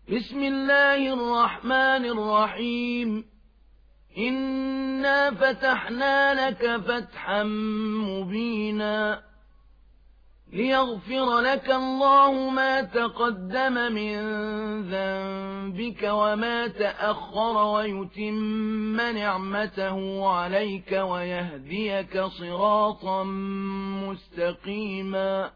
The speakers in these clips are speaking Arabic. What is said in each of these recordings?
بسم الله الرحمن الرحيم. إنا فتحنا لك فتحا مبينا ليغفر لك الله ما تقدم من ذنبك وما تأخر ويتم نعمته عليك ويهديك صراطا مستقيما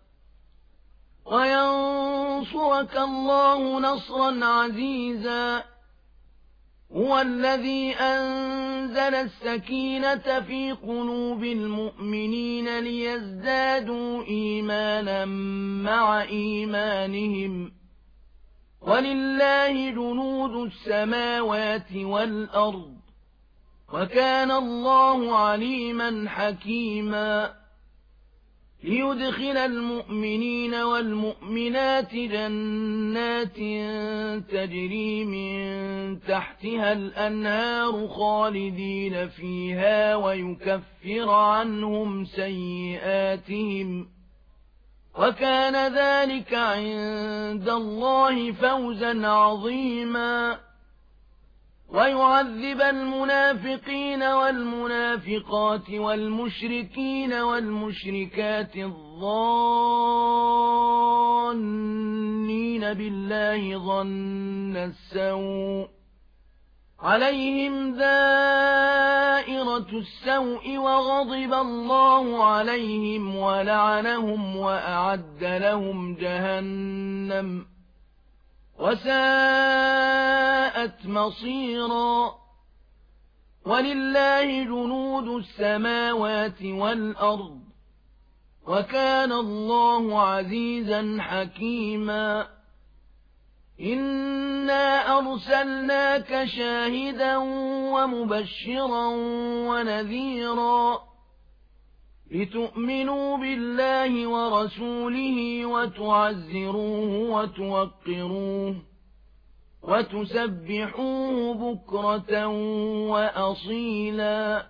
وينصرك الله نصرا عزيزا. هو الذي أنزل السكينة في قلوب المؤمنين ليزدادوا إيمانا مع إيمانهم ولله جنود السماوات والأرض وكان الله عليما حكيما. ليدخل المؤمنين والمؤمنات جنات تجري من تحتها الأنهار خالدين فيها ويكفر عنهم سيئاتهم وكان ذلك عند الله فوزا عظيما. ويعذب المنافقين والمنافقات والمشركين والمشركات الظانين بالله ظن السوء عليهم دائرة السوء وغضب الله عليهم ولعنهم وأعد لهم جهنم وساءت مصيرا. ولله جنود السماوات والأرض وكان الله عزيزا حكيما. إنا أرسلناك شاهدا ومبشرا ونذيرا لتؤمنوا بالله ورسوله وتعزروه وتوقروه وتسبحوه بكرة وأصيلا.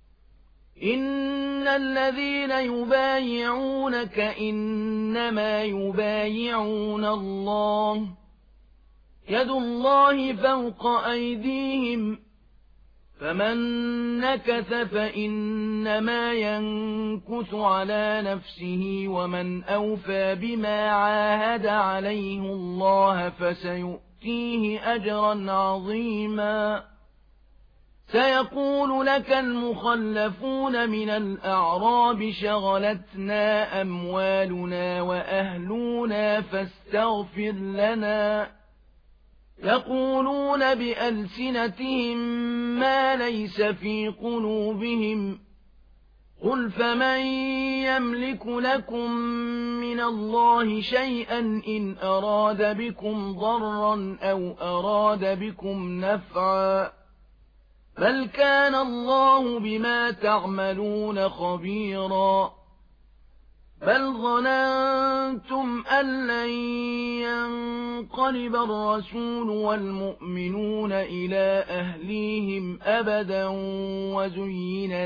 إن الذين يبايعونك إنما يبايعون الله يد الله فوق أيديهم فمن نكث فإنما ينكث على نفسه ومن أوفى بما عاهد عليه الله فسيؤتيه أجرا عظيما. سيقول لك المخلفون من الأعراب شغلتنا أموالنا وأهلنا فاستغفر لنا. يقولون بألسنتهم ما ليس في قلوبهم قل فمن يملك لكم من الله شيئا إن أراد بكم ضرا أو أراد بكم نفعا بل كان الله بما تعملون خبيرا. بل ظننتم أن لن ينقلب الرسول والمؤمنون إلى أهليهم أبدا وزين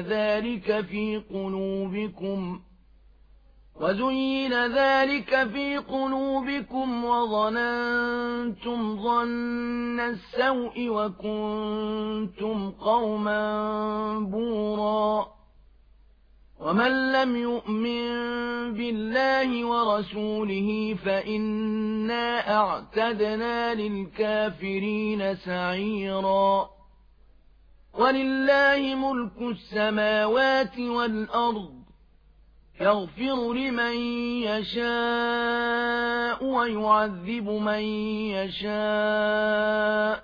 ذلك في قلوبكم وظننتم ظن السوء وكنتم قوما بورا. ومن لم يؤمن بالله ورسوله فإنا أعتدنا للكافرين سعيرا. ولله ملك السماوات والأرض يغفر لمن يشاء ويعذب من يشاء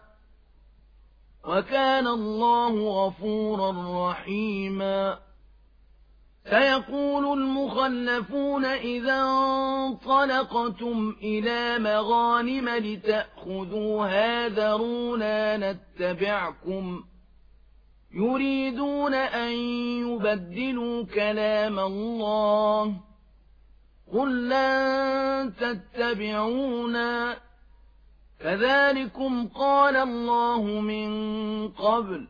وكان الله غفورا رحيما. سيقول المخلفون إذا انطلقتم إلى مغانم لتأخذوها ذرونا نتبعكم يريدون أن يبدلوا كلام الله قل لن تتبعونا كذلكم قال الله من قبل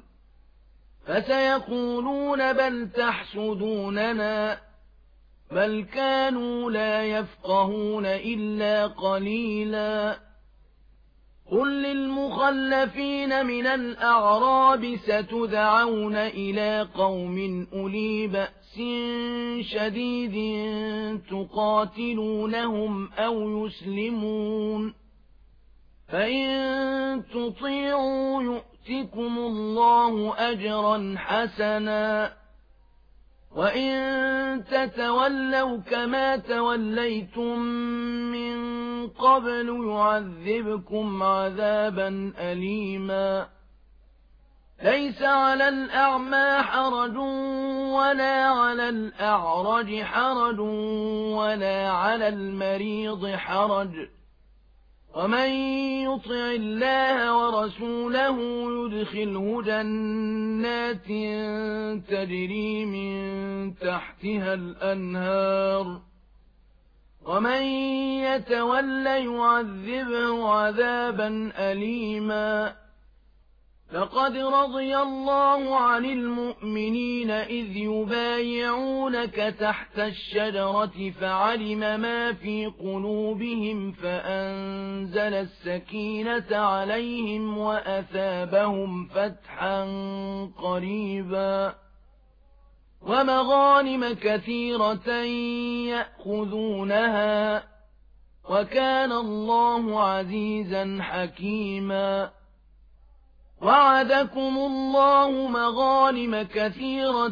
فسيقولون بل تحسدوننا بل كانوا لا يفقهون إلا قليلا قل للمخلفين من الأعراب ستدعون إلى قوم أولي بأس شديد تقاتلونهم أو يسلمون فإن تطيعوا يؤتكم الله أجرا حسنا وإن تتولوا كما توليتم من قبل يعذبكم عذابا أليما ليس على الأعمى حرج ولا على الأعرج حرج ولا على المريض حرج ومن يطع الله ورسوله يدخله جنات تجري من تحتها الأنهار ومن يتولى يعذبه عذابا أليما لقد رضي الله عن المؤمنين إذ يبايعونك تحت الشجرة فعلم ما في قلوبهم فأنزل السكينة عليهم وأثابهم فتحا قريبا ومغانم كثيرة يأخذونها وكان الله عزيزا حكيما وعدكم الله مغانم كثيرة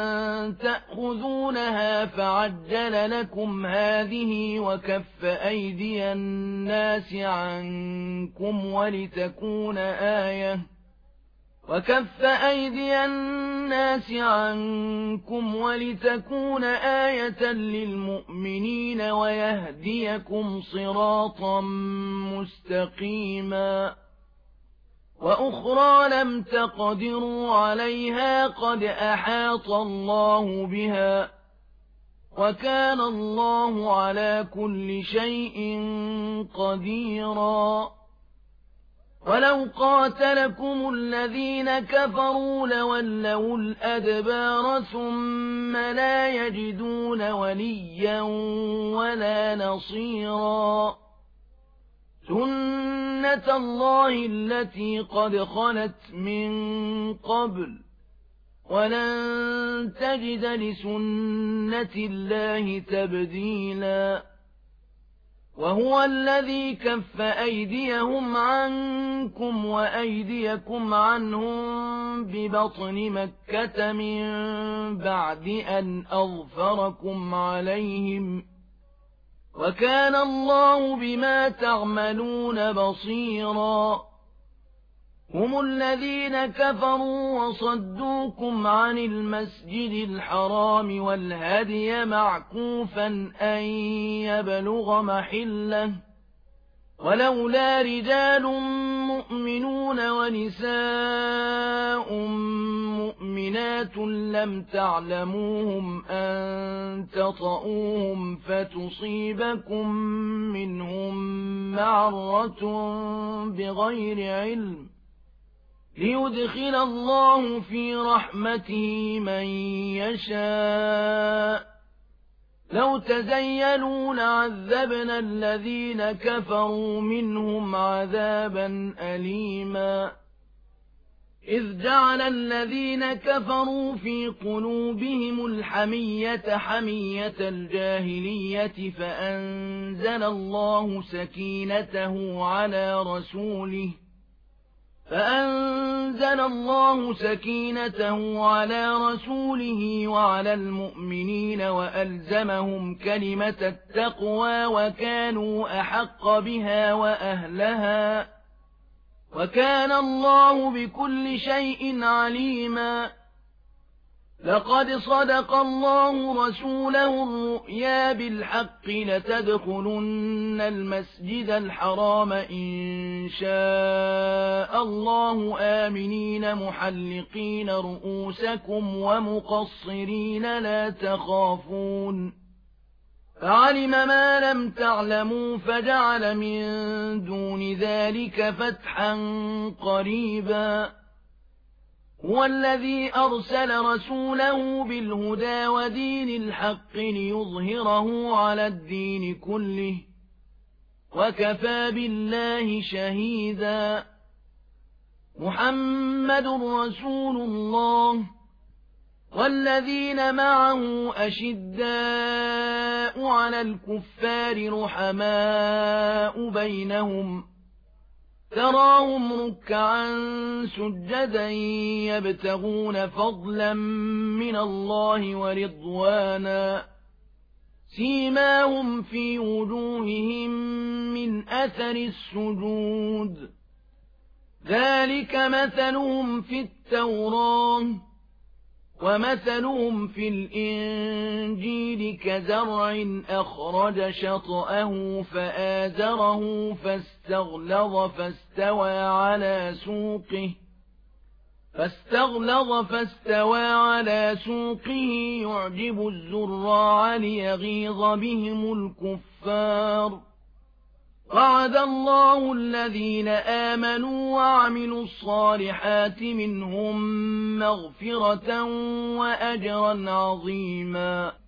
تأخذونها فعجل لكم هذه وكف أيدي الناس عنكم ولتكون آية للمؤمنين ويهديكم صراطا مستقيما وأخرى لم تقدروا عليها قد أحاط الله بها وكان الله على كل شيء قديرا ولو قاتلكم الذين كفروا لولوا الأدبار ثم لا يجدون وليا ولا نصيرا سنة الله التي قد خلت من قبل ولن تجد لسنة الله تبديلا وهو الذي كف أيديهم عنكم وأيديكم عنهم ببطن مكة من بعد أن أظفركم عليهم وكان الله بما تعملون بصيرا هم الذين كفروا وصدوكم عن المسجد الحرام والهدي معكوفا أن يبلغ محله ولولا رجال مؤمنون ونساء مؤمنات لم تعلموهم أن تطؤوهم فتصيبكم منهم معرة بغير علم ليدخل الله في رحمته من يشاء لو تزيلوا لعذبنا الذين كفروا منهم عذابا أليما إذ جعل الذين كفروا في قلوبهم الحمية حمية الجاهلية فأنزل الله سكينته على رسوله وعلى المؤمنين وألزمهم كلمة التقوى وكانوا أحق بها وأهلها وكان الله بكل شيء عليما لقد صدق الله رسوله الرؤيا بالحق لتدخلن المسجد الحرام إن شاء الله آمنين محلقين رؤوسكم ومقصرين لا تخافون فعلم ما لم تعلموا فجعل من دون ذلك فتحا قريبا هو الذي أرسل رسوله بالهدى ودين الحق ليظهره على الدين كله وكفى بالله شهيدا. محمد رسول الله والذين معه أشداء على الكفار رحماء بينهم تراهم ركعا سجدا يبتغون فضلا من الله ورضوانا سيماهم في وجوههم من أثر السجود ذلك مثلهم في التوراة ومثلهم في الإنجيل كزرع أخرج شطأه فآزره فاستغلظ فاستوى على سوقه يعجب الزراع ليغيظ بهم الكفار. وعد الله الذين آمنوا وعملوا الصالحات منهم مغفرة وأجرا عظيما.